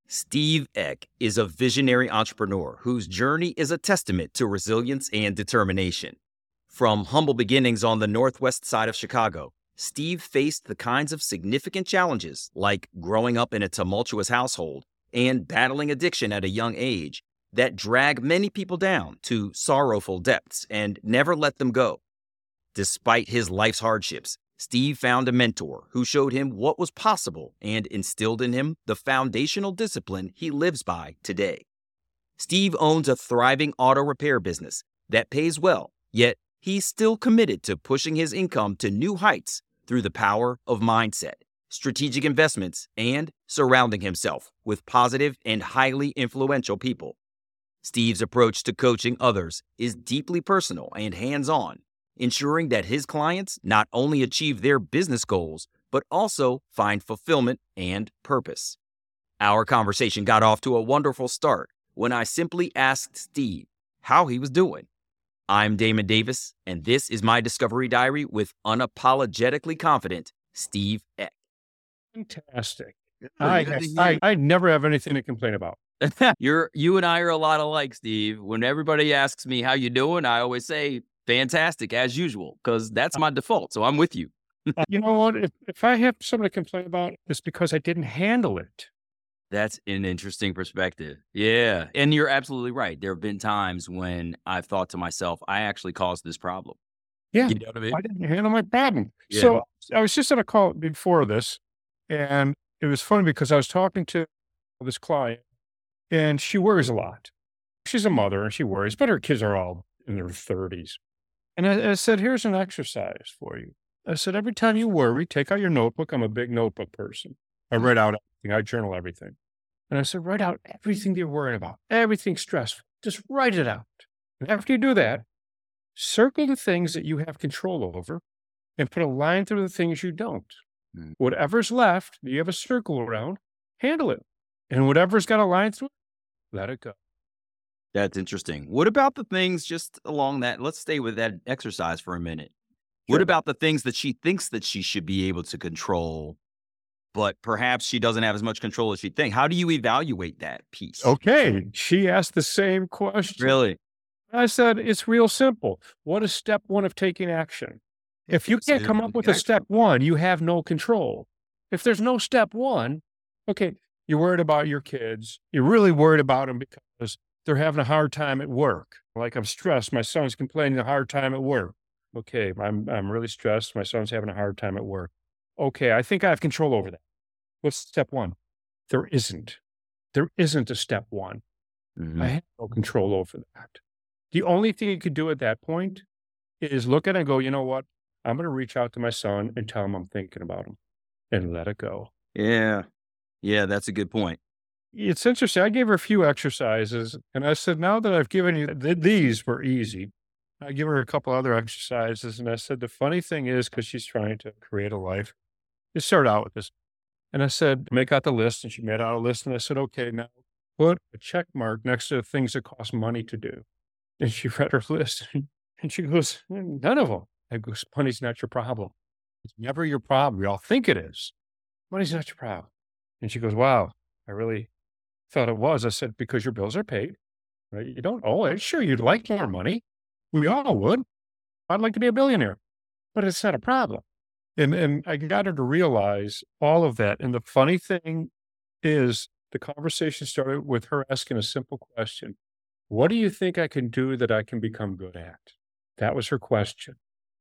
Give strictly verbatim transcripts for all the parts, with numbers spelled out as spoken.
Steve Eck is a visionary entrepreneur whose journey is a testament to resilience and determination. From humble beginnings on the northwest side of Chicago, Steve faced the kinds of significant challenges like growing up in a tumultuous household and battling addiction at a young age that drag many people down to sorrowful depths and never let them go. Despite his life's hardships, Steve found a mentor who showed him what was possible and instilled in him the foundational discipline he lives by today. Steve owns a thriving auto repair business that pays well, yet he's still committed to pushing his income to new heights through the power of mindset, strategic investments, and surrounding himself with positive and highly influential people. Steve's approach to coaching others is deeply personal and hands-on, ensuring that his clients not only achieve their business goals, but also find fulfillment and purpose. Our conversation got off to a wonderful start when I simply asked Steve how he was doing. I'm Damon Davis, and this is my Discovery Diary with unapologetically confident Steve Eck. Fantastic. I, I, I never have anything to complain about. You're, you and I are a lot alike, Steve. When everybody asks me how you doing, I always say, fantastic, as usual, because that's my default. So I'm with you. You know what? If, if I have something to complain about, it's because I didn't handle it. That's an interesting perspective. Yeah. And you're absolutely right. There have been times when I've thought to myself, I actually caused this problem. Yeah. You know what I mean? I didn't handle my problem. Yeah. So I was just on a call before this, and it was funny because I was talking to this client, and she worries a lot. She's a mother and she worries, but her kids are all in their thirties. And I, I said, here's an exercise for you. I said, every time you worry, take out your notebook. I'm a big notebook person. I write out everything. I journal everything. And I said, write out everything that you're worried about, everything stressful. Just write it out. And after you do that, circle the things that you have control over and put a line through the things you don't. Mm. Whatever's left, you have a circle around, handle it. And whatever's got a line through it, let it go. That's interesting. What about the things just along that? Let's stay with that exercise for a minute. Sure. What about the things that she thinks that she should be able to control, but perhaps she doesn't have as much control as she thinks? How do you evaluate that piece? Okay. She asked the same question. Really? I said, it's real simple. What is step one of taking action? If you can't come up with a step one, you have no control. If there's no step one, okay, you're worried about your kids. You're really worried about them because they're having a hard time at work. Like, I'm stressed. My son's complaining a hard time at work. Okay, I'm I'm really stressed. My son's having a hard time at work. Okay, I think I have control over that. What's step one? There isn't. There isn't a step one. Mm-hmm. I have no control over that. The only thing you could do at that point is look at it and go, you know what? I'm going to reach out to my son and tell him I'm thinking about him and let it go. Yeah. Yeah, that's a good point. It's interesting. I gave her a few exercises, and I said, now that I've given you, th- these were easy. I give her a couple other exercises, and I said, the funny thing is, because she's trying to create a life, just start out with this. And I said, make out the list, and she made out a list, and I said, okay, now put a check mark next to the things that cost money to do. And she read her list, and she goes, none of them. I go, money's not your problem. It's never your problem. We all think it is. Money's not your problem. And she goes, wow, I really thought it was. I said, because your bills are paid, right? You don't owe it. Sure, you'd like more money. We all would. I'd like to be a billionaire, but it's not a problem. And and I got her to realize all of that. And the funny thing is, the conversation started with her asking a simple question. What do you think I can do that I can become good at? That was her question.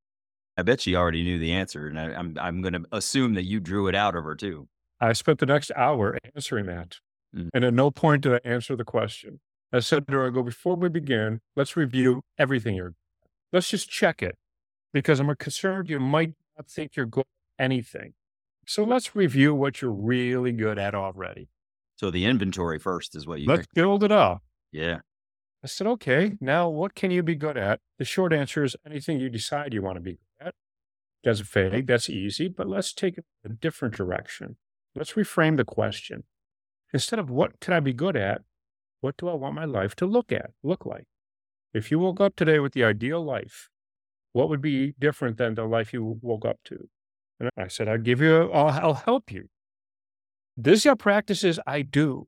I bet she already knew the answer. And I, I'm, I'm going to assume that you drew it out of her too. I spent the next hour answering that. Mm. And at no point did I answer the question. I said to her, I go, before we begin, let's review everything you're, let's just check it, because I'm concerned you might not think you're good at anything. So let's review what you're really good at already. So the inventory first is what you Let's build it up. Yeah. I said, okay, now what can you be good at? The short answer is anything you decide you want to be good at. That's vague, that's easy, but let's take it a different direction. Let's reframe the question. Instead of what can I be good at, what do I want my life to look at, look like? If you woke up today with the ideal life, what would be different than the life you woke up to? And I said, I'll give you, I'll, I'll help you. These are practices I do.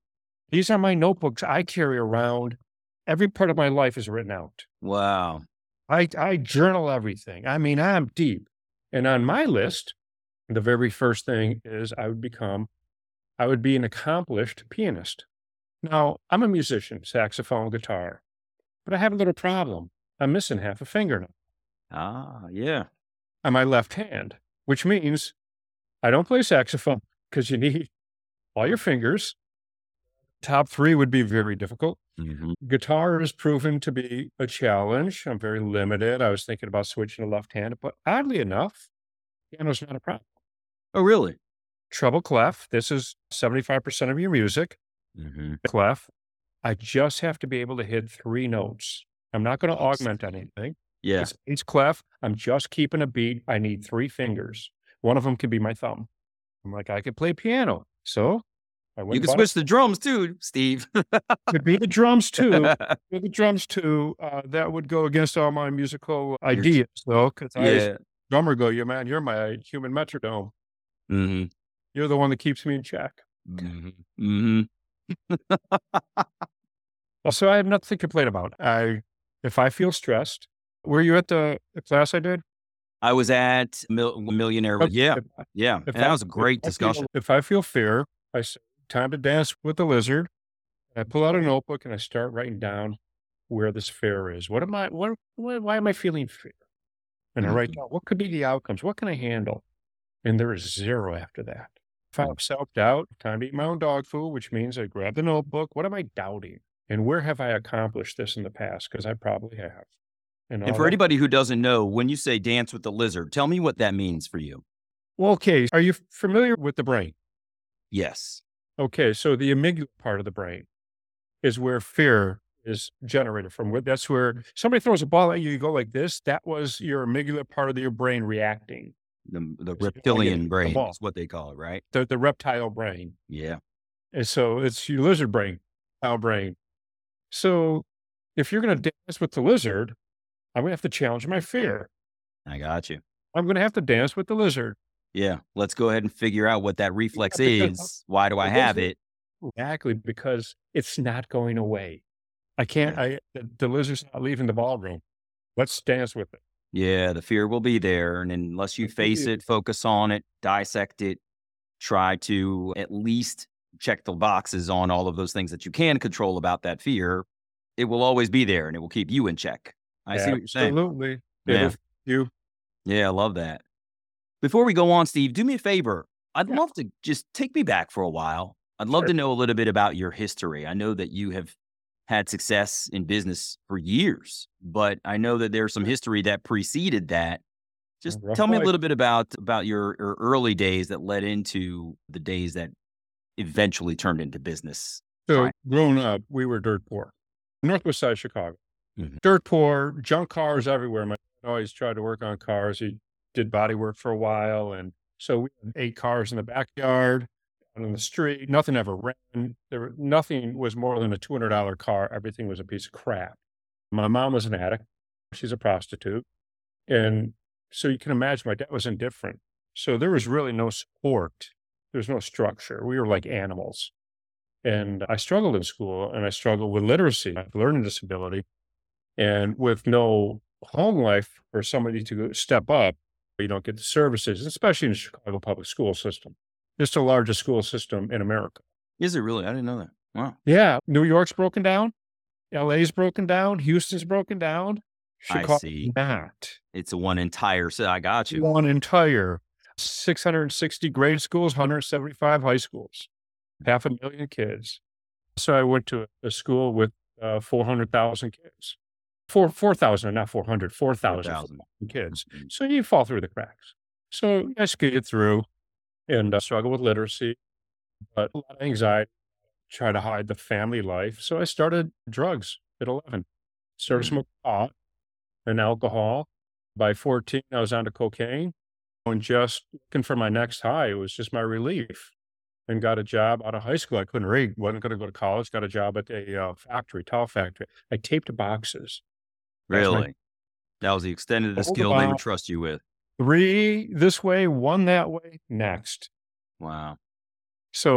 These are my notebooks I carry around. Every part of my life is written out. Wow. I, I journal everything. I mean, I'm deep. And on my list, the very first thing is I would become, I would be an accomplished pianist. Now, I'm a musician, saxophone, guitar, but I have a little problem. I'm missing half a finger now Ah, yeah. on my left hand, which means I don't play saxophone because you need all your fingers. Top three would be very difficult. hmm Guitar has proven to be a challenge. I'm very limited. I was thinking about switching to left hand, but oddly enough, piano's not a problem. Oh, really? Treble clef, this is seventy-five percent of your music. hmm Clef, I just have to be able to hit three notes. I'm not going to augment anything. Yeah. It's, it's clef. I'm just keeping a beat. I need three fingers. One of them could be my thumb. I'm like, I could play piano. So I went You and can bought switch the drums too, Steve. it. Could be the drums too. With the drums too. Uh, that would go against all my musical ideas though, because I, as yeah. a drummer, go, yeah, man, you're my human metronome. hmm You're the one that keeps me in check. hmm hmm So I have nothing to complain about. I, if I feel stressed, were you at the, the class I did? I was at Mil- Millionaire. Okay. Yeah. If, Yeah. if And I, that was a if great I feel- discussion. if I feel fear, I say, time to dance with the lizard. I pull out a notebook and I start writing down where this fear is. What am I, what, what why am I feeling fear? And I write Mhm. down, what could be the outcomes? What can I handle? And there is zero after that. If I'm self-doubt, time to eat my own dog food, which means I grab the notebook. What am I doubting? And where have I accomplished this in the past? Because I probably have. And all for that- anybody who doesn't know, when you say dance with the lizard, tell me what that means for you. Well, okay. Are you familiar with the brain? Yes. Okay. So the amygdala part of the brain is where fear is generated from. That's where somebody throws a ball at you, you go like this. That was your amygdala part of your brain reacting. The, the So you wanna reptilian get brain the ball. is what they call it, right? The, the reptile brain. Yeah. And so it's your lizard brain, our brain. So if you're going to dance with the lizard, I'm going to have to challenge my fear. I got you. I'm going to have to dance with the lizard. Yeah. Let's go ahead and figure out what that reflex Yeah, because- is. Why do I the have lizard- it? Exactly, because it's not going away. I can't, I, the, the lizard's not leaving the ballroom. Let's dance with it. Yeah. The fear will be there. And unless you face it, focus on it, dissect it, try to at least check the boxes on all of those things that you can control about that fear, it will always be there and it will keep you in check. I see what you're saying. Absolutely. Yeah. It'll- You, Yeah, I love that. Before we go on, Steve, do me a favor. I'd Yeah. love to just take me back for a while. I'd love Sure. to know a little bit about your history. I know that you have had success in business for years, but I know that there's some history that preceded that. Just Rough tell me a life. little bit about about your, your early days that led into the days that eventually turned into business. So Fine. growing up, we were dirt poor. Northwest side of Chicago. Mhm. Dirt poor, junk cars everywhere. My dad always tried to work on cars. He did body work for a while. And so we had eight cars in the backyard, out on the street. Nothing ever ran. There were, nothing was more than a two hundred dollar car. Everything was a piece of crap. My mom was an addict. She's a prostitute. And so you can imagine my dad was indifferent. So there was really no support. There was no structure. We were like animals. And I struggled in school and I struggled with literacy, I have learning disability, and with no home life for somebody to step up, you don't get the services, especially in the Chicago public school system. It's the largest school system in America. Is it really? I didn't know that. Wow. Yeah. New York's broken down. L A's broken down. Houston's broken down. I Chicago see. not. It's a one entire set. I got you. One entire six hundred sixty grade schools, one hundred seventy-five high schools, half a million kids. So I went to a school with uh, four hundred thousand kids. Four, four thousand, not four hundred, four thousand four thousand. kids. Mhm. So you fall through the cracks. So I skated through and uh, struggle with literacy, but a lot of anxiety, try to hide the family life. So I started drugs at eleven. Started Mhm. smoking pot and alcohol. By fourteen, I was onto cocaine and just looking for my next high. It was just my relief. And got a job out of high school. I couldn't read, wasn't going to go to college. Got a job at a uh, factory, towel factory. I taped boxes. That's my- Really? That was the extent of the Hold skill they on. would trust you with. Three this way, one that way, next. Wow. So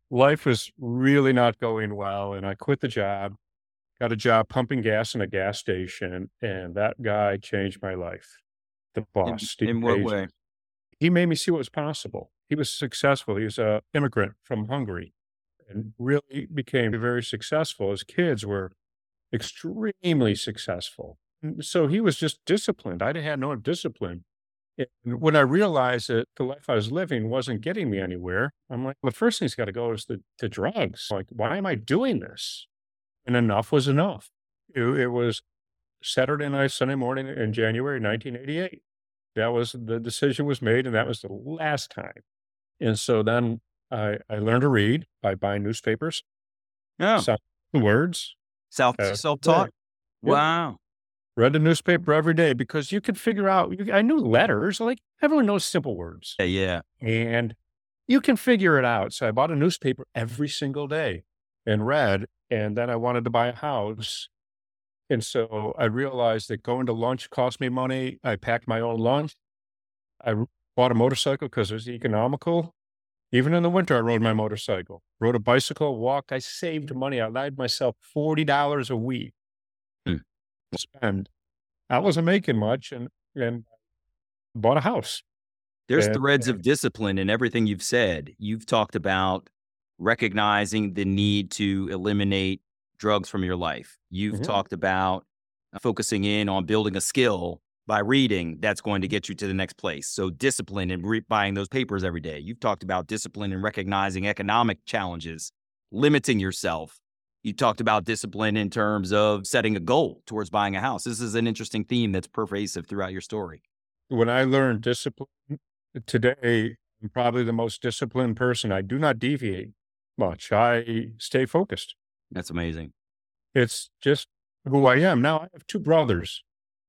life was really not going well, and I quit the job, got a job pumping gas in a gas station, and that guy changed my life. The boss, In Steve in what Page. way? He made me see what was possible. He was successful. He was a immigrant from Hungary and really became very successful. His kids were extremely successful. And so he was just disciplined. I had no discipline. And when I realized that the life I was living wasn't getting me anywhere, I'm like, the first thing's got to go is the, the drugs. Like, why am I doing this? And enough was enough. It, it was Saturday night, Sunday morning in January nineteen eighty-eight. That was the decision was made, and that was the last time. And so then I, I learned to read by buying newspapers, Oh, some words. self Uh, self-taught? Yep. Wow. Read the newspaper every day because you could figure out, you, I knew letters, like everyone knows simple words. Yeah, yeah. And you can figure it out. So I bought a newspaper every single day and read, and then I wanted to buy a house. And so I realized that going to lunch cost me money. I packed my own lunch. I r- bought a motorcycle because it was economical. Even in the winter, I rode my motorcycle, rode a bicycle, walked. I saved money. I allowed myself forty dollars a week Hmm. to spend. I wasn't making much and, and bought a house. There's And, threads of discipline in everything you've said. You've talked about recognizing the need to eliminate drugs from your life. You've Mhm. talked about focusing in on building a skill by reading that's going to get you to the next place. So discipline and re- buying those papers every day. You've talked about discipline and recognizing economic challenges, limiting yourself. You talked about discipline in terms of setting a goal towards buying a house. This is an interesting theme that's pervasive throughout your story. when I learned discipline today, I'm probably the most disciplined person. I do not deviate much. I stay focused. That's amazing. It's just who I am. Now I have two brothers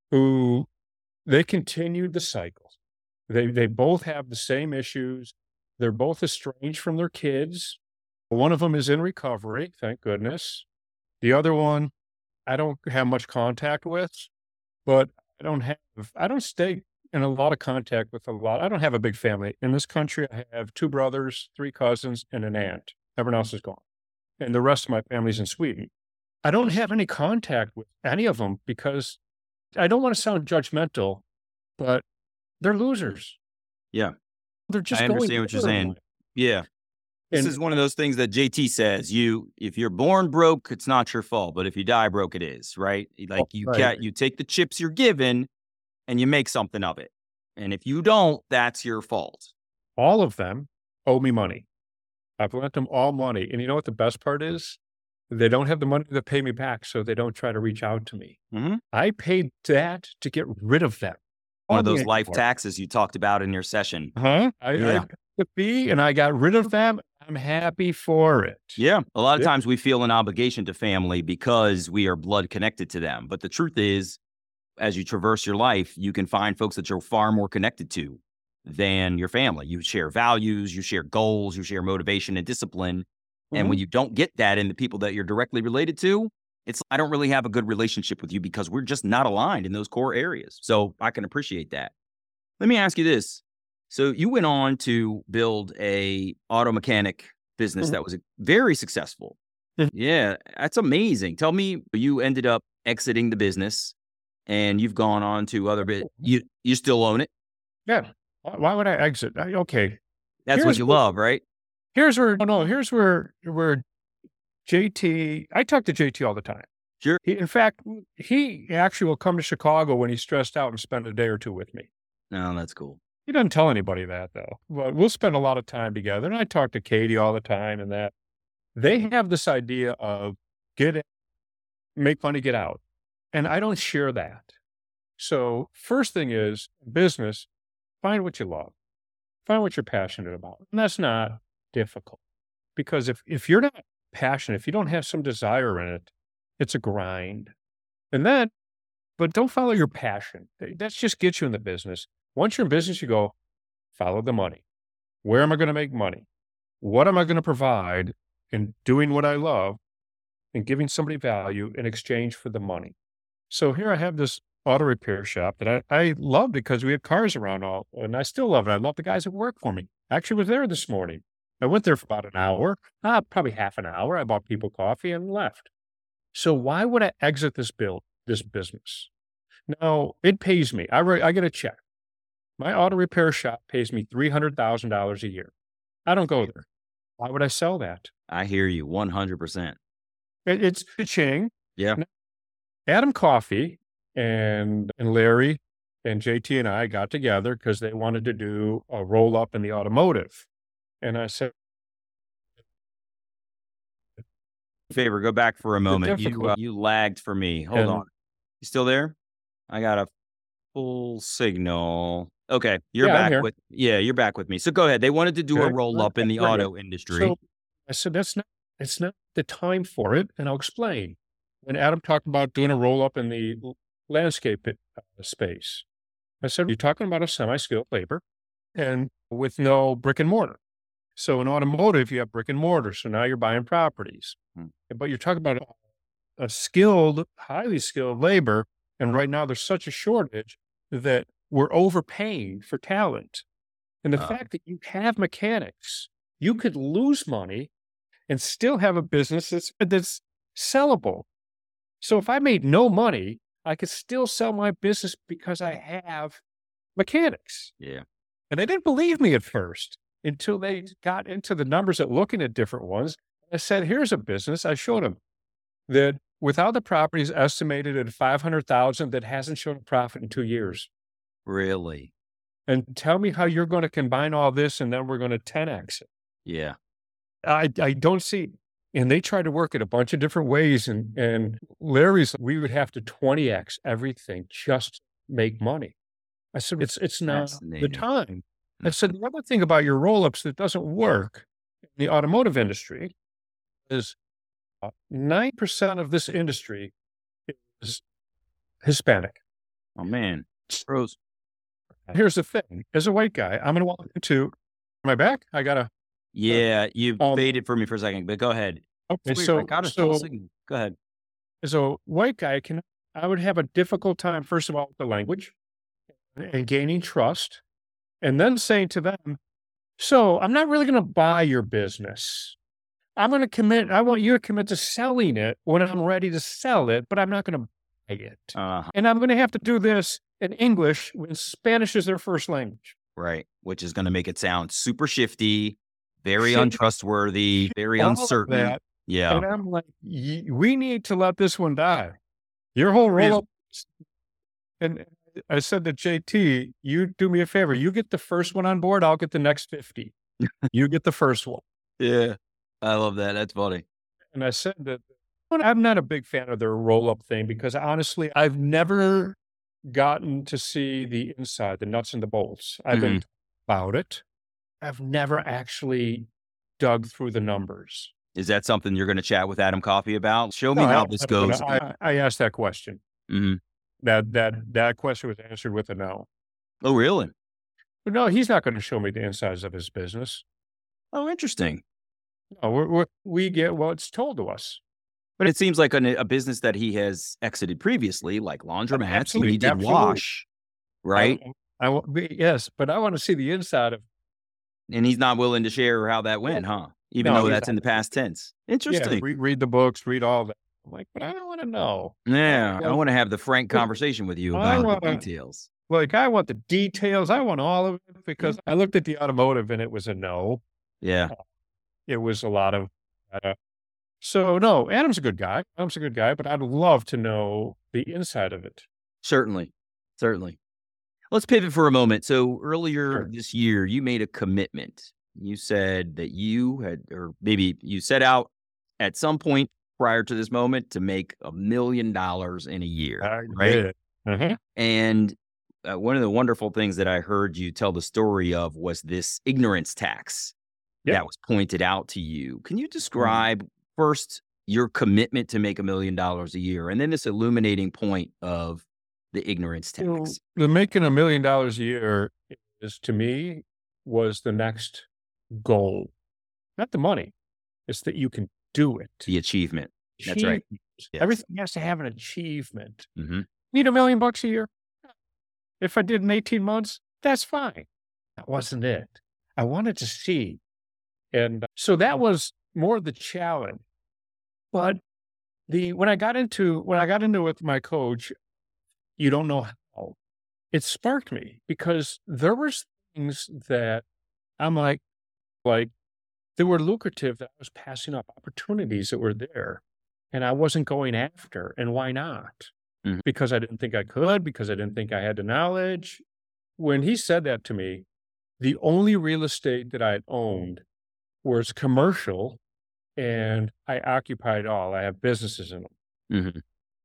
who they continued the cycle. They they both have the same issues. They're both estranged from their kids. One of them is in recovery, thank goodness. The other one, I don't have much contact with, but I don't have I don't stay in a lot of contact with a lot. I don't have a big family. In this country, I have two brothers, three cousins, and an aunt. Everyone else is gone. And the rest of my family's in Sweden. I don't have any contact with any of them because I don't want to sound judgmental, but they're losers. Yeah. They're just I going understand what you're nowhere in saying. life. Yeah. This And is one of those things that J T says, you if you're born broke, it's not your fault, but if you die broke, it is, right? Like you right. can't you take the chips you're given and you make something of it. And if you don't, that's your fault. all of them owe me money. I've lent them all money. And you know what the best part is? They don't have the money to pay me back, so they don't try to reach out to me. Mm-hmm. I paid that to get rid of them. One of Owe me those life anymore. taxes you talked about in your session. Huh? I, Yeah. I paid the fee and I got rid of them. I'm happy for it. Yeah. A lot of Yeah. times we feel an obligation to family because we are blood connected to them. But the truth is, as you traverse your life, you can find folks that you're far more connected to than your family. You share values, you share goals, you share motivation and discipline. And when you don't get that in the people that you're directly related to, it's, I don't really have a good relationship with you because we're just not aligned in those core areas. So I can appreciate that. Let me ask you this. So you went on to build a auto mechanic business Mhm. that was very successful. Mhm. Yeah, that's amazing. Tell me, you ended up exiting the business and you've gone on to other bit. You you still own it. Yeah. Why why would I exit? I, okay. That's what Here's you what- love, right? Here's where, no, no, here's where, where J T, I talk to J T all the time. Sure. He, in fact, he actually will come to Chicago when he's stressed out and spend a day or two with me. No, that's cool. He doesn't tell anybody that though. But we'll spend a lot of time together. And I talk to Katie all the time and that they have this idea of get in, make money, get out. And I don't share that. So first thing is business, find what you love, find what you're passionate about. And that's not difficult because if, if you're not passionate, if you don't have some desire in it, it's a grind. And then, but don't follow your passion. That's just gets you in the business. Once you're in business, you go, follow the money. Where am I going to make money? What am I going to provide in doing what I love and giving somebody value in exchange for the money? So here I have this auto repair shop that I, I love because we have cars around all, and I still love it. I love the guys that work for me. I actually was there this morning. I went there for about an hour, uh, probably half an hour. I bought people coffee and left. So why would I exit this bill, this business? Now, it pays me. I, re- I get a check. My auto repair shop pays me three hundred thousand dollars a year. I don't go there. Why would I sell that? I hear you one hundred percent. It, it's ching. Yeah. Adam Coffey and, and Larry and J T and I got together because they wanted to do a roll up in the automotive. And I said, Favor, go back for a moment. You difficult. uh, you lagged for me. Hold And- on. You still there? I got a full signal. Okay, you're Yeah, I'm back here. with yeah, you're back with me. So go ahead. They wanted to do a Okay. roll up in the Great. auto industry. So I said, that's not, it's not the time for it. And I'll explain. When Adam talked about doing a roll up in the l- landscape uh, space, I said, you're talking about a semi-skilled labor and with no brick and mortar. So in automotive, you have brick and mortar. So now you're buying properties, Hmm. but you're talking about a, a skilled, highly skilled labor. And right now there's such a shortage that we're overpaying for talent. And the Uh. fact that you have mechanics, you could lose money and still have a business that's, that's sellable. So if I made no money, I could still sell my business because I have mechanics. Yeah. And they didn't believe me at first until they got into the numbers at looking at different ones. I said, here's a business. I showed them that without the properties estimated at five hundred thousand that hasn't shown a profit in two years. Really? And tell me how you're going to combine all this and then we're going to ten X it. Yeah. I, I don't see. And they tried to work it a bunch of different ways. And, and Larry's, we would have to twenty X everything just to make money. I said, it's, it's not the Fascinating. time. I said, the other thing about your roll-ups that doesn't work in the automotive industry is uh, nine percent of this industry is Hispanic. Oh man. Pros. Here's the thing. As a white guy, I'm going to walk into my back. I got to, Yeah, you Um, faded for me for a second, but go ahead. okay, It's weird. so, I got a full so signal. Go ahead. as a white guy, can I would have a difficult time, first of all, with the language and gaining trust, and then saying to them, so I'm not really going to buy your business. I'm going to commit, I want you to commit to selling it when I'm ready to sell it, but I'm not going to buy it. Uh, And I'm going to have to do this in English when Spanish is their first language. right. Which is going to make it sound super shifty, very Shifty. untrustworthy, very all of uncertain. that. Yeah. And I'm like, "Ye- we need to let this one die. Your whole Reason- roll up. And I said to J T, you do me a favor. You get the first one on board. I'll get the next fifty. You get the first one. Yeah. I love that. That's funny. And I said that I'm not a big fan of their roll up thing because honestly, I've never gotten to see the inside, the nuts and the bolts. I've been told about it. I've never actually dug through the numbers. Is that something you're going to chat with Adam Coffey about? Show me No, how I- this I- goes. I, I asked that question. Mhm. That that that question was answered with a no. Oh, really? But no, he's not going to show me the insides of his business. Oh, interesting. No, we're, we're, we get what's told to us. But it seems like an, a business that he has exited previously, like laundromats. Absolutely, He did absolutely. wash, right? I, I, wa- yes, but I want to see the inside of. And he's not willing to share how that went, huh? Even No, though he's that's in the not. past tense. Yeah, Interesting. read, read the books, read all that. I'm like, but I don't want to know. Yeah, I Well, want to have the frank conversation with you I about the wanna- details. Like, I want the details. I want all of it because I looked at the automotive and it was a no. Yeah, It was a lot of. Uh, so no, Adam's a good guy. Adam's a good guy, but I'd love to know the inside of it. certainly, certainly. Let's pivot for a moment. So earlier Sure. this year, you made a commitment. You said that you had, or maybe you set out at some point prior to this moment to make a million dollars in a year, I right? did. Uh-huh. And uh, one of the wonderful things that I heard you tell the story of was this ignorance tax Yep. that was pointed out to you. Can you describe first your commitment to make a million dollars a year and then this illuminating point of the ignorance So, tax? the making a million dollars a year is to me was the next goal, not the money. It's that you can do it. The achievement. That's right. Achievement. Yes. Everything has to have an achievement. hmm Need a million bucks a year? If I did in eighteen months, that's fine. That wasn't it. I wanted to see And so that was more the challenge. But the when I got into when I got into it with my coach, you don't know how, it sparked me because there was things that I'm like like they were lucrative that I was passing up opportunities that were there and I wasn't going after. And why not? Mhm. Because I didn't think I could, because I didn't think I had the knowledge. When he said that to me, the only real estate that I had owned was commercial and I occupied all. I have businesses in them. Mhm.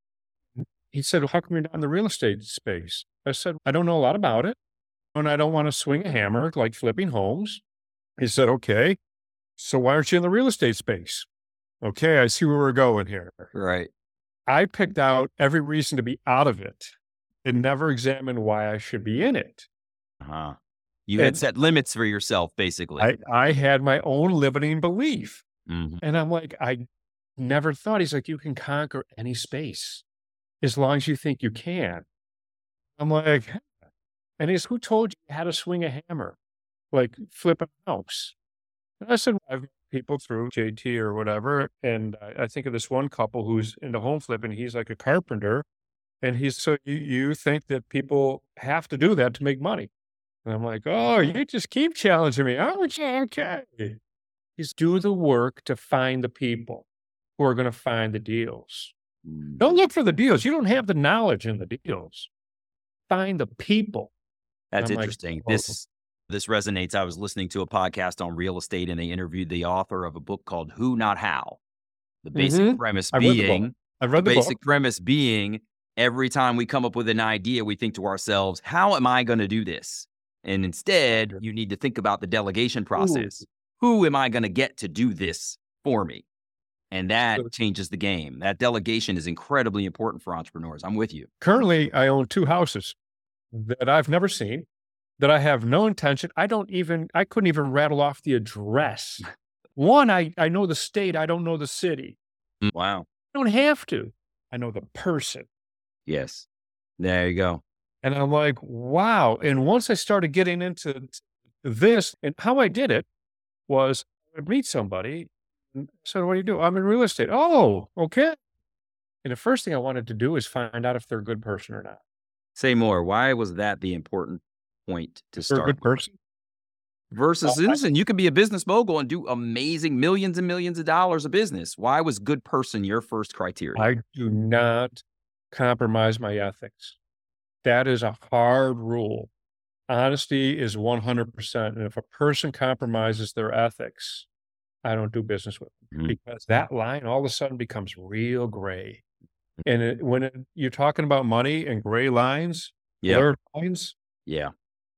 He said, "Well, how come you're not in the real estate space?" I said, "I don't know a lot about it, and I don't want to swing a hammer like flipping homes." He said, "Okay, so why aren't you in the real estate space?" Okay, I see where we're going here. Right. I picked out every reason to be out of it and never examined why I should be in it. Uh-huh. You had And set limits for yourself, basically. I, I had my own limiting belief. Mhm. And I'm like, I never thought. He's like, you can conquer any space as long as you think you can. I'm like, "Huh." And he's, who told you how to swing a hammer? Like flip a house. And I said, I've met people through J T or whatever. And I, I think of this one couple who's into home flipping. He's like a carpenter. And he's, so you, you think that people have to do that to make money. And I'm like, oh, you just keep challenging me. Oh, okay, okay. He's do the work to find the people who are going to find the deals. Mm. Don't look for the deals. You don't have the knowledge in the deals. Find the people. That's I'm like, interesting. oh, This this resonates. I was listening to a podcast on real estate, and they interviewed the author of a book called Who Not How. The basic mhm. premise I read the book. being I've the read the basic book. premise being every time we come up with an idea, we think to ourselves, how am I going to do this? And instead, you need to think about the delegation Ooh, process. Who am I going to get to do this for me? And that so changes the game. That delegation is incredibly important for entrepreneurs. I'm with you. currently, I own two houses that I've never seen, that I have no intention. I don't even, I couldn't even rattle off the address. One, I, I know the state. I don't know the city. Mm, Wow. I don't have to. I know the person. Yes. There you go. And I'm like, wow. And once I started getting into this, and how I did it was I would meet somebody and said, what do you do? I'm in real estate. Oh, okay. And the first thing I wanted to do is find out if they're a good person or not. Say more. Why was that the important point to If they're a start good with? person. Versus, Uh, I, listen, you could be a business mogul and do amazing millions and millions of dollars of business. Why was good person your first criteria? I do not compromise my ethics. That is a hard rule. Honesty is one hundred percent. And if a person compromises their ethics, I don't do business with them Mhm. because that line all of a sudden becomes real gray. And it, when it, you're talking about money and gray lines, Yep. blurred lines, Yeah.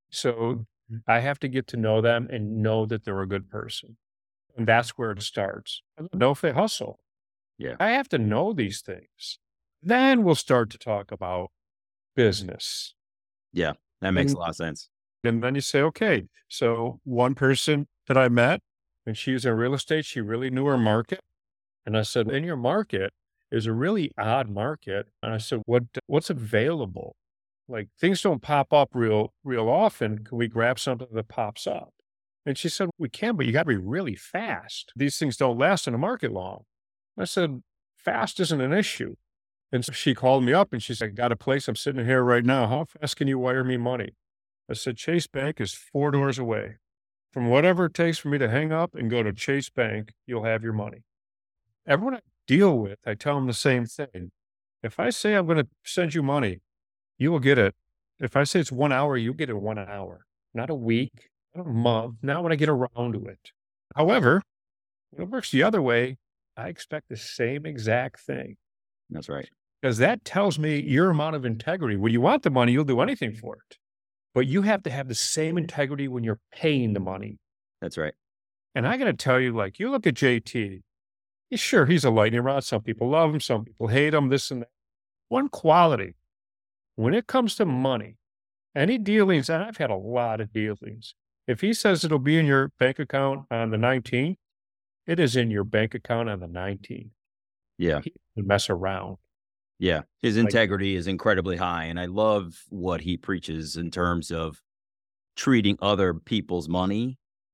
so I have to get to know them and know that they're a good person. And that's where it starts. I don't know if they hustle. Yeah. I have to know these things. Then we'll start to talk about business. Yeah. That makes And, a lot of sense. and then you say, okay, so one person that I met, and she was in real estate, she really knew her market. And I said, in your market is a really odd market. And I said, what what's available? Like things don't pop up real, real often. Can we grab something that pops up? And she said, we can, but you got to be really fast. These things don't last in the market long. I said, fast isn't an issue. And so she called me up and she said, I got a place. I'm sitting here right now. How fast can you wire me money? I said, Chase Bank is four doors away. From whatever it takes for me to hang up and go to Chase Bank, you'll have your money. Everyone I deal with, I tell them the same thing. If I say I'm going to send you money, you will get it. If I say it's one hour, you get it one hour, not a week, not a month, not when I get around to it. However, when it works the other way, I expect the same exact thing That's right. because that tells me your amount of integrity. When you want the money, you'll do anything for it. But you have to have the same integrity when you're paying the money. That's right. And I got to tell you, like, you look at J T, sure, he's a lightning rod. Some people love him, some people hate him, this and that. One quality, when it comes to money, any dealings, and I've had a lot of dealings, if he says it'll be in your bank account on the nineteenth, it is in your bank account on the nineteenth. Yeah. He doesn't mess around. Yeah. His Like, integrity is incredibly high. And I love what he preaches in terms of treating other people's money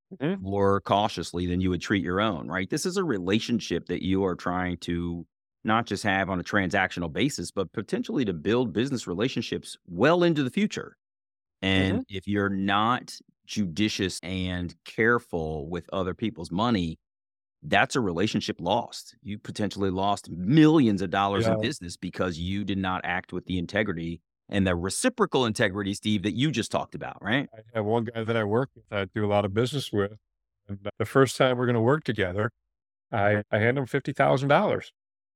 Mhm. more cautiously than you would treat your own, right? This is a relationship that you are trying to not just have on a transactional basis, but potentially to build business relationships well into the future. And Mhm. if you're not judicious and careful with other people's money, that's a relationship lost. You potentially lost millions of dollars in Yeah. business because you did not act with the integrity and the reciprocal integrity, Steve, that you just talked about, right? I have one guy that I work with, I do a lot of business with. And uh, the first time we're going to work together, I, I hand him fifty thousand dollars.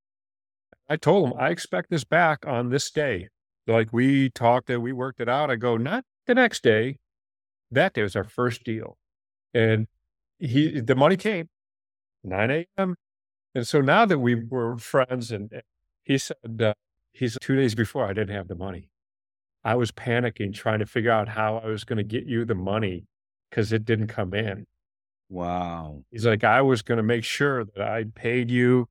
I told him, I expect this back on this day. Like we talked and we worked it out. I go, not the next day. That day was our first deal. And he, the money came nine a m. And so now that we were friends, and and he said, uh, he said, two days before, I didn't have the money. I was panicking, trying to figure out how I was going to get you the money because it didn't come in. Wow. He's like, I was going to make sure that I paid you.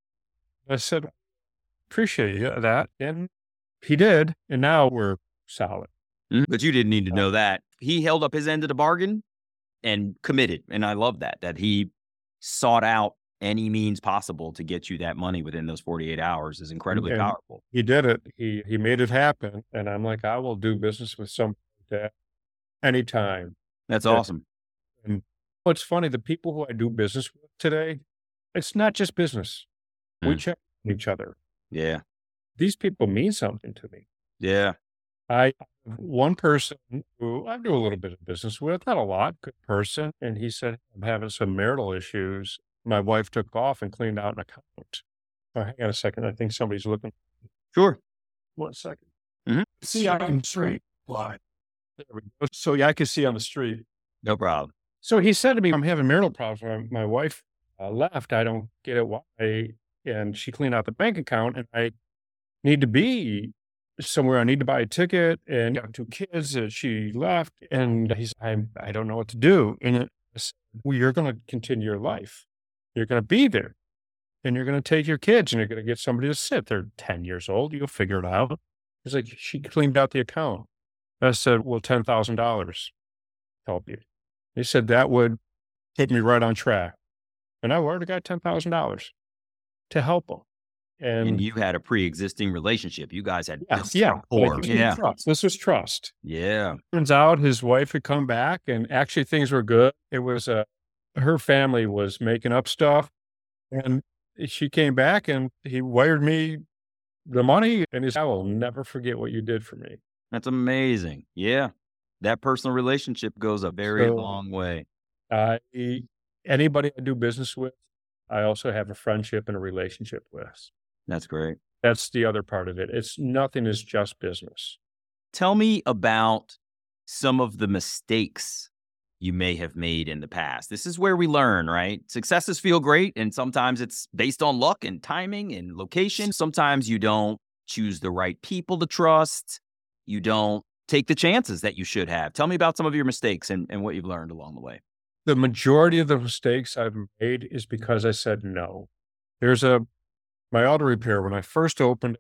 I said, appreciate you that. And he did. And now we're solid. Mhm. But you didn't need to Uh, know that. He held up his end of the bargain and committed. And I love that, that he sought out any means possible to get you that money within those forty-eight hours is and, incredibly and powerful. he did it. He, he made it happen. And I'm like, I will do business with somebody like that anytime. That's That, awesome. and what's funny, the people who I do business with today, it's not just business. We Mm. check on each other. Yeah. These people mean something to me. Yeah. I one person who I do a little bit of business with, not a lot, good person, and he said, "I'm having some marital issues. My wife took off and cleaned out an account." Oh, hang on a second. I think somebody's looking. Sure. One second. Mhm. See, I can straight line. There we go. So yeah, I can see on the street. No problem. So he said to me, "I'm having marital problems. My, my wife uh, left. I don't get it why." And she cleaned out the bank account, and I need to be somewhere. I need to buy a ticket and got two kids. And she left, and he's, I, I don't know what to do. And it, I said, well, you're going to continue your life. You're going to be there, and you're going to take your kids, and you're going to get somebody to sit. They're ten years old. You'll figure it out. He's like, she cleaned out the account. I said, well, ten thousand dollars help you. He said that would put me right on track. And I already got ten thousand dollars to help him. And And you had a pre-existing relationship. You guys had yeah, built yeah, like rapport. this was Yeah. trust. This was trust. Yeah. Turns out his wife had come back and actually things were good. It was, uh, her family was making up stuff and she came back and he wired me the money and he said, I will never forget what you did for me. That's amazing. Yeah. That personal relationship goes a very So long way. I, anybody I do business with, I also have a friendship and a relationship with. That's great. That's the other part of it. It's nothing is just business. Tell me about some of the mistakes you may have made in the past. This is where we learn, right? Successes feel great, and sometimes it's based on luck and timing and location. Sometimes you don't choose the right people to trust. You don't take the chances that you should have. Tell me about some of your mistakes and, and what you've learned along the way. The majority of the mistakes I've made is because I said no. There's a my auto repair when I first opened,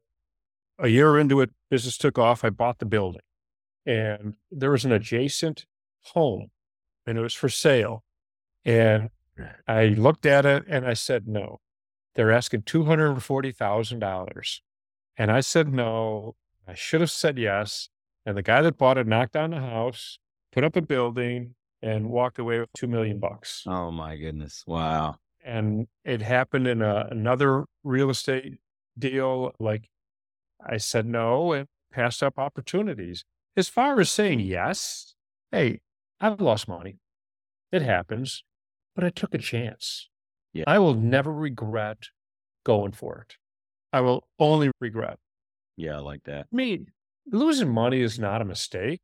a year into it, business took off. I bought the building, and there was an adjacent home, and it was for sale. And I looked at it and I said no. They're asking two hundred and forty thousand dollars, and I said no. I should have said yes. And the guy that bought it knocked down the house, put up a building, and walked away with two million bucks. Oh my goodness. Wow. And it happened in a, another real estate deal. Like I said no and passed up opportunities. As far as saying yes, hey, I've lost money. It happens, but I took a chance. Yeah. I will never regret going for it. I will only regret. Yeah, I like that. I mean, losing money is not a mistake.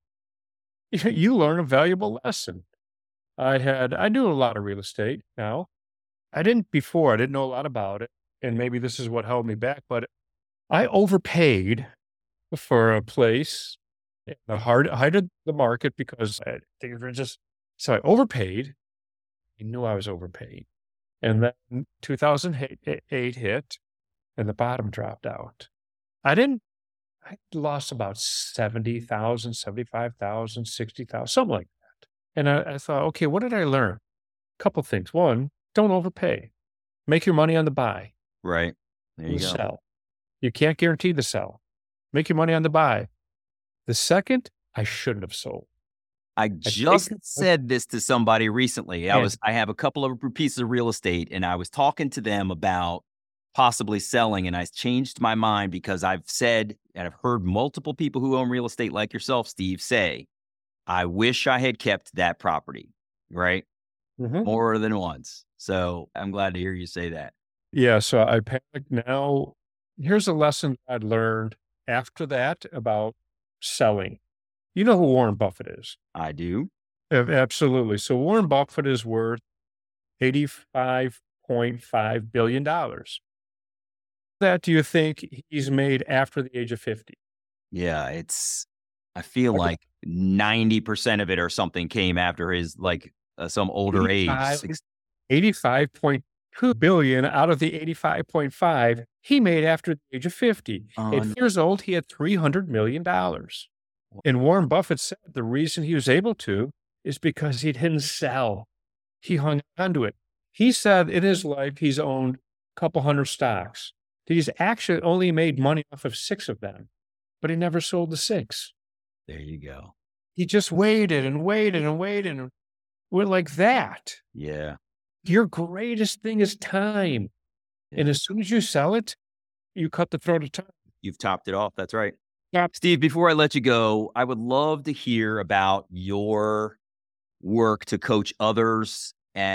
You learn a valuable lesson. I had, I do a lot of real estate now. I didn't before, I didn't know a lot about it. And maybe this is what held me back, but I overpaid for a place at the hard height of the market because I think were just, so I overpaid. I knew I was overpaid. And then two thousand eight hit and the bottom dropped out. I didn't, I lost about seventy thousand, seventy-five thousand, sixty thousand, something like that. And I, I thought, okay, what did I learn? Couple things. One, don't overpay. Make your money on the buy, Right. There on you the go. sell. You can't guarantee the sell. Make your money on the buy. The second, I shouldn't have sold. I I take just said this to somebody recently. I and was I have a couple of pieces of real estate and I was talking to them about possibly selling and I changed my mind because I've said and I've heard multiple people who own real estate like yourself, Steve, say, I wish I had kept that property, right? Mhm. More than once. So I'm glad to hear you say that. Yeah, so I panicked. Now, here's a lesson I'd learned after that about selling. You know who Warren Buffett is? I do. Ab- Absolutely. So Warren Buffett is worth eighty-five point five billion dollars. That do you think he's made after the age of fifty? Yeah, it's I feel Like like ninety percent of it or something came after his like uh, some older age. eighty-five, Six, eighty-five point two billion out of the eighty-five point five he made after the age of fifty. At un- years old, he had three hundred million dollars. And Warren Buffett said the reason he was able to is because he didn't sell. He hung on to it. He said in his life, he's owned a couple hundred stocks. He's actually only made money off of six of them, but he never sold the six. there you go. He just waited and waited and waited. And we're like that. Yeah. Your greatest thing is time. Yeah. And as soon as you sell it, you cut the throat of time. You've topped it off. That's right. Yep. Steve, before I let you go, I would love to hear about your work to coach others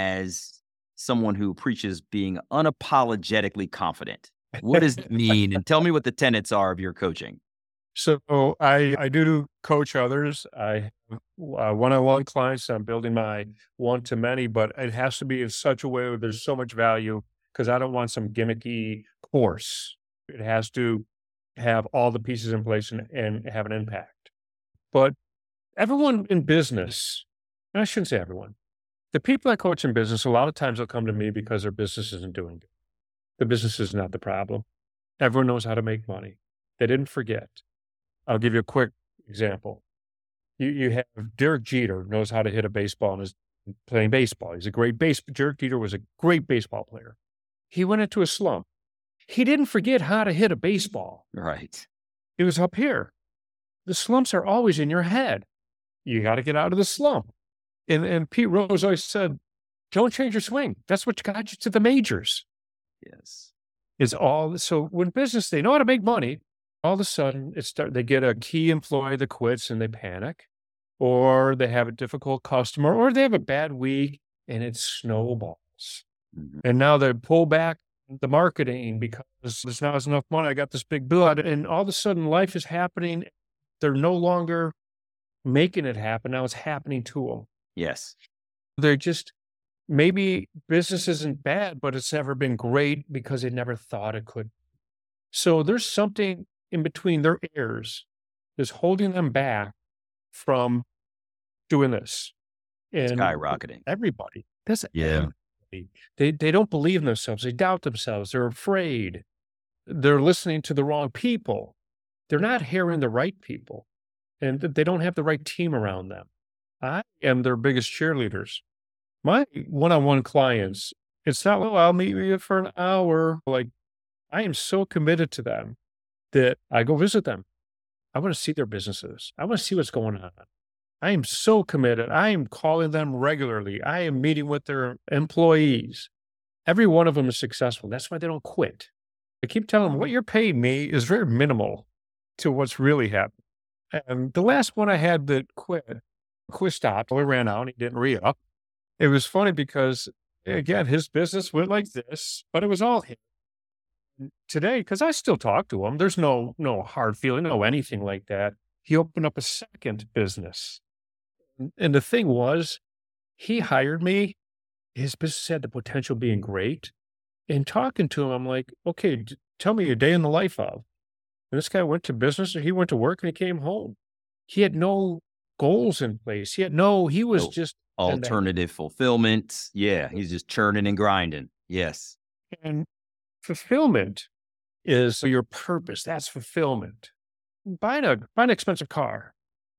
as someone who preaches being unapologetically confident. What does it mean? And tell me what the tenets are of your coaching. So I, I do coach others. I have uh, one-on-one clients. I'm building my one-to-many, but it has to be in such a way where there's so much value because I don't want some gimmicky course. It has to have all the pieces in place and, and have an impact. But everyone in business, and I shouldn't say everyone, the people I coach in business, a lot of times they'll come to me because their business isn't doing good. The business is not the problem. Everyone knows how to make money. They didn't forget. I'll give you a quick example. You you have Derek Jeter knows how to hit a baseball and is playing baseball. He's a great base. Derek Jeter was a great baseball player. He went into a slump. He didn't forget how to hit a baseball. Right. It was up here. The slumps are always in your head. You got to get out of the slump. And and Pete Rose always said, "Don't change your swing. That's what got you to the majors." Yes. Is all so when business they know how to make money. All of a sudden, it start they get a key employee that quits and they panic, or they have a difficult customer, or they have a bad week and it snowballs. Mhm. And now they pull back the marketing because there's not enough money. I got this big bill, and all of a sudden, life is happening. They're no longer making it happen. Now it's happening to them. Yes. They're just maybe business isn't bad, but it's never been great because they never thought it could. So there's something in between their ears that's holding them back from doing this. And Skyrocketing. everybody, that's Yeah. everybody. They they don't believe in themselves. They doubt themselves. They're afraid. They're listening to the wrong people. They're not hearing the right people, and th- they don't have the right team around them. I am their biggest cheerleaders. My one-on-one clients, it's not, well, I'll meet you for an hour. Like, I am so committed to them that I go visit them. I want to see their businesses. I want to see what's going on. I am so committed. I am calling them regularly. I am meeting with their employees. Every one of them is successful. That's why they don't quit. I keep telling them what you're paying me is very minimal to what's really happening. And the last one I had that quit, quit stopped, or ran out, and he didn't re up. It was funny because, again, his business went like this, but it was all him. Today, because I still talk to him, there's no no hard feeling, no anything like that. He opened up a second business. And and the thing was, he hired me. His business had the potential of being great. And talking to him, I'm like, okay, d- tell me a day in the life of. And this guy went to business, or he went to work, and he came home. He had no goals in place. He had no, he was No just, and, the- alternative fulfillment. Yeah. He's just churning and grinding. Yes. and fulfillment is your purpose. That's fulfillment. Buying a, buy an expensive car.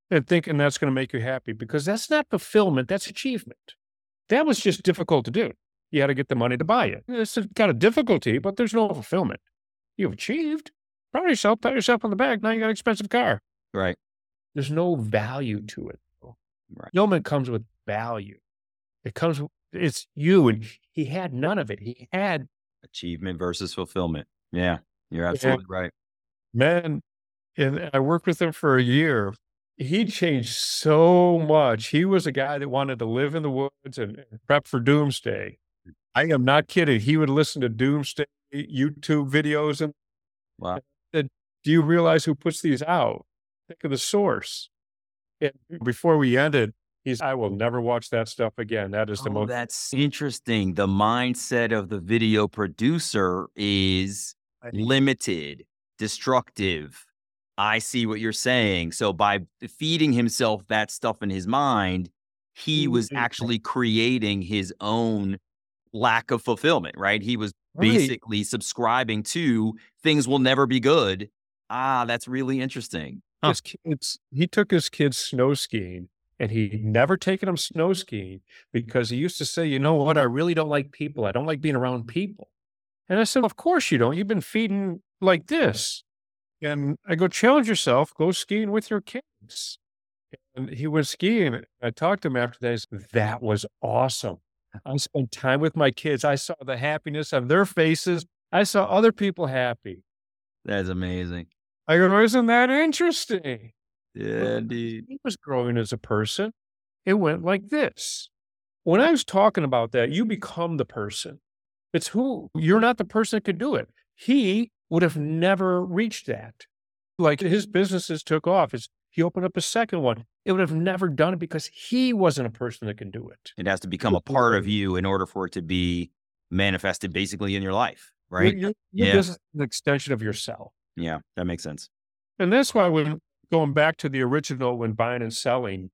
and thinking that's going to make you happy, because that's not fulfillment. That's achievement. That was just difficult to do. You had to get the money to buy it. It's kind of difficulty, but there's no fulfillment. You've achieved. Proud of yourself, pat yourself on the back. Now you got an expensive car. Right. There's no value to it. Right. Fulfillment comes with value. It comes, it's you. And he had none of it. He had achievement versus fulfillment. Yeah, you're absolutely yeah. right. Man, and I worked with him for a year. He changed so much. He was a guy that wanted to live in the woods and prep for doomsday. I am not kidding. He would listen to doomsday YouTube videos and wow. said, do you realize who puts these out? Think of the source. And before we ended, he's, I will never watch that stuff again. That is the oh, most. That's interesting. The mindset of the video producer is limited, destructive. I see what you're saying. So by feeding himself that stuff in his mind, he was actually creating his own lack of fulfillment, right? He was Right. basically subscribing to things will never be good. Ah, that's really interesting. Huh. His kids, he took his kids snow skiing, and he'd never taken them snow skiing because he used to say, you know what? I really don't like people. I don't like being around people. And I said, of course you don't. You've been feeding like this. And I go, challenge yourself, go skiing with your kids. And he went skiing. I talked to him after that. He said, that was awesome. I spent time with my kids. I saw the happiness on their faces. I saw other people happy. That's amazing. I go, isn't that interesting? Yeah, indeed. He was growing as a person. It went like this. When I was talking about that, you become the person. It's who, you're not the person that could do it. He would have never reached that. Like his businesses took off. It's, he opened up a second one. It would have never done it because he wasn't a person that can do it. It has to become a part of you in order for it to be manifested basically in your life, right? You're, you're yeah. just an extension of yourself. Yeah, that makes sense. And that's why when going back to the original, when buying and selling,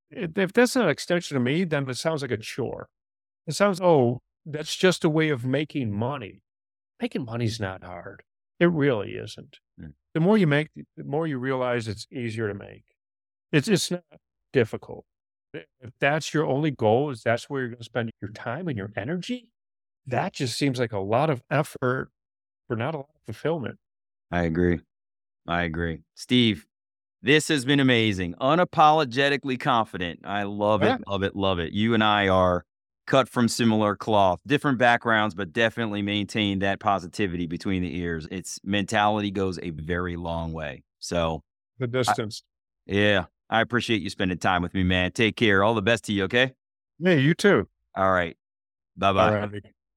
if that's not an extension of me, then it sounds like a chore. It sounds, oh, that's just a way of making money. Making money's not hard. It really isn't. Mm. The more you make, the more you realize it's easier to make. It's it's not difficult. If that's your only goal, is that's where you're going to spend your time and your energy, that just seems like a lot of effort for not a lot of fulfillment. I agree. I agree. Steve, this has been amazing. Unapologetically confident. I love Yeah. it, love it, love it. You and I are cut from similar cloth, different backgrounds, but definitely maintain that positivity between the ears. Its mentality goes a very long way. So The distance. I, yeah, I appreciate you spending time with me, man. Take care. All the best to you. Okay. Yeah, you too. All right. Bye-bye. All right.